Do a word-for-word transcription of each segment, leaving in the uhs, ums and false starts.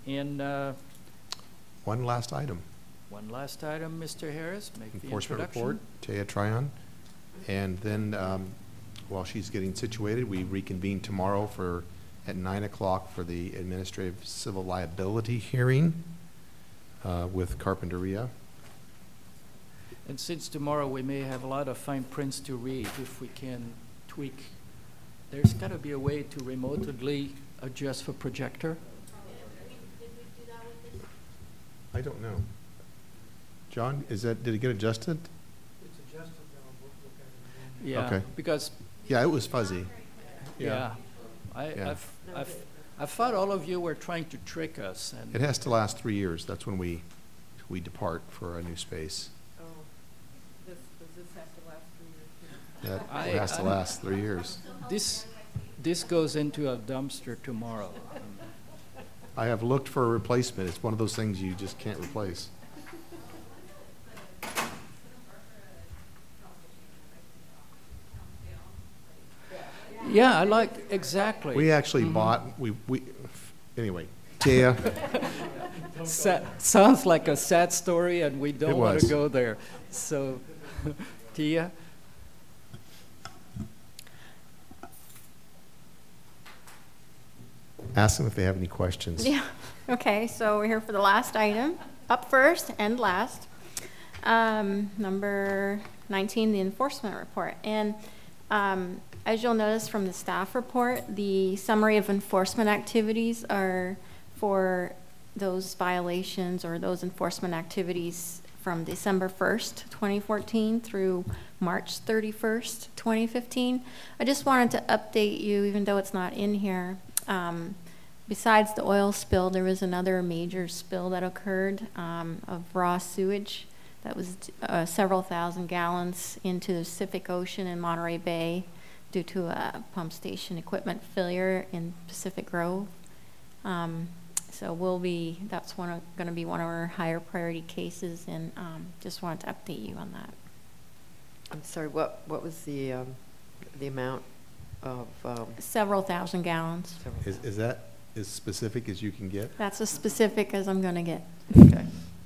And uh, One last item. one last item, Mister Harris, make the Enforcement introduction. report, Taya Tryon. And then, um, while she's getting situated, we reconvene tomorrow for, at nine o'clock for the administrative civil liability hearing uh, with Carpinteria. And since tomorrow we may have a lot of fine prints to read, if we can tweak, there's got to be a way to remotely adjust for projector. I don't know. John, is that, did it get adjusted? It's adjusted now, we'll look at it again. Yeah, Okay. because, Yeah, it was fuzzy. yeah, I, Yeah. I've, I've, I thought all of you were trying to trick us, It and has to last three years. That's when we, we depart for a new space. Oh, this, does this have to last three years? That I- has to I'm- last three years. this, this goes into a dumpster tomorrow. I have looked for a replacement. It's one of those things you just can't replace. Yeah, I like, exactly. We actually Mhm. bought, we, we, anyway, Tia, Sa- Sounds like a sad story, and we don't want to was. go there. So, Tia? ask them if they have any questions. Yeah, okay, so we're here for the last item, up first and last. Um, number nineteen, the enforcement report. And, um, as you'll notice from the staff report, the summary of enforcement activities are for those violations or those enforcement activities from December first, twenty fourteen through March thirty-first, twenty fifteen. I just wanted to update you, even though it's not in here. Um, besides the oil spill, there was another major spill that occurred um, of raw sewage that was uh, several thousand gallons into the Pacific Ocean in Monterey Bay due to a pump station equipment failure in Pacific Grove. Um, so we'll be, that's one of, going to be one of our higher priority cases, and um, just wanted to update you on that. I'm sorry, what, what was the, um, the amount of, um, Several thousand gallons. several- Is, is that as specific as you can get? That's as specific as I'm going to get. Okay.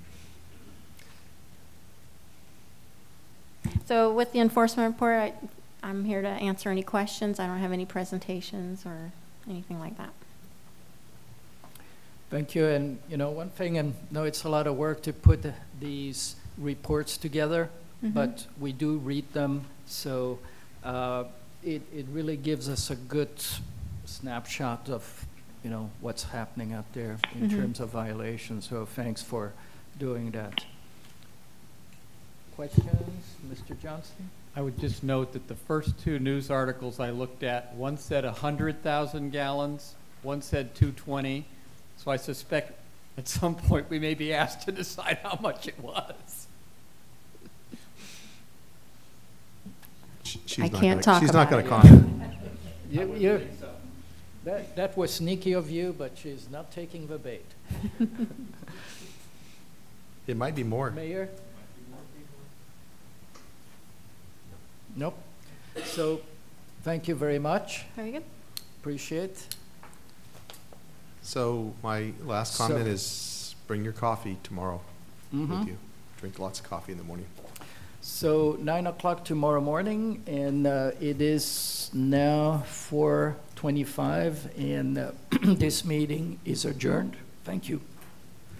So with the enforcement report, I, I'm here to answer any questions. I don't have any presentations or anything like that. Thank you. And, you know, one thing, and no, it's a lot of work to put the- these reports together, Mhm. but we do read them. So uh, it, it really gives us a good snapshot of, you know, what's happening out there in Mhm. terms of violations. So thanks for doing that. Questions, Mister Johnston? I would just note that the first two news articles I looked at, one said one hundred thousand gallons, one said two twenty. So I suspect at some point we may be asked to decide how much it was. Sh- she's I not can't gonna- talk She's not about going to it. comment. You, you, that, that was sneaky of you, but she's not taking the bait. It might be more. Mayor? Nope. So, thank you very much. Very good. Appreciate. So my last So- comment is bring your coffee tomorrow Mhm. with you. Drink lots of coffee in the morning. So, nine o'clock tomorrow morning, and uh, it is now four twenty-five, and uh, this meeting is adjourned. Thank you.